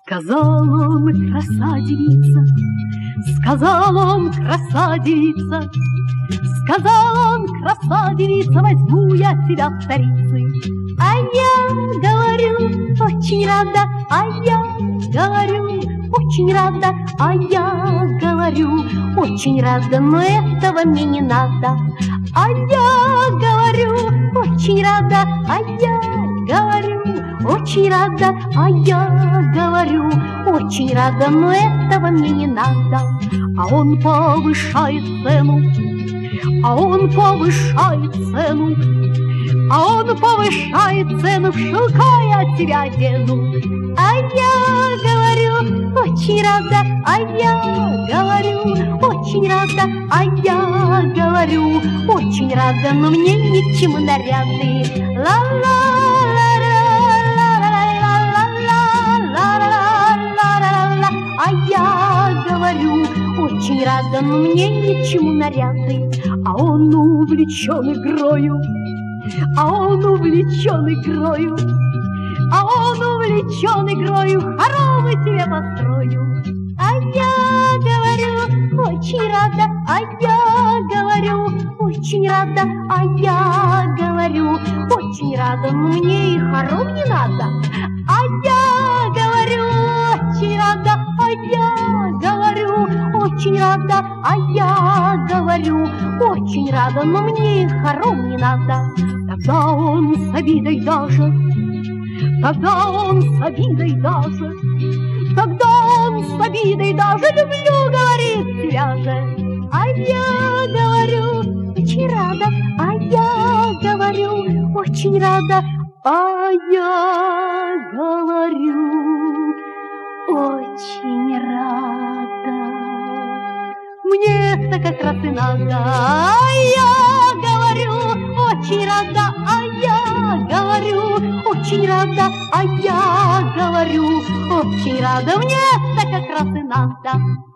Сказал он, красавица, сказал он, красавица, сказал он, красавица, возьму я тебя царицей. А я говорю, очень рада, а я говорю, очень рада, а я говорю, очень рада, но этого мне не надо. А я говорю, очень рада, а я говорю, очень рада, а я говорю, очень рада, но этого мне не надо. А он повышает цену, а он повышает цену, а он повышает цену, в шелка я тебя одену. А я говорю, очень рада, а я говорю, очень рада, а я говорю, очень рада, но мне ни к чему наряды. А я говорю, очень рада, но мне ни к чему наряды. А он увлечен игрою, а он увлечен игрою, а он увлечен игрою, хоромы тебе построю. А я говорю, очень рада, а я говорю, очень рада, а я говорю, очень рада, но мне и хором не надо. А я говорю, очень рада, а я говорю, очень рада, а я говорю, очень рада, но мне и хором не надо. Тогда он с обидой даже, тогда он с обидой даже, тогда он с обидой даже, люблю, говорит, тебя же. А я говорю, очень рада, а я говорю, очень рада, а я говорю, очень рада. Мне-то как раз и надо. А я говорю, очень рада, а я говорю, очень рада, а я говорю, очень рада. Мне-то как раз и надо.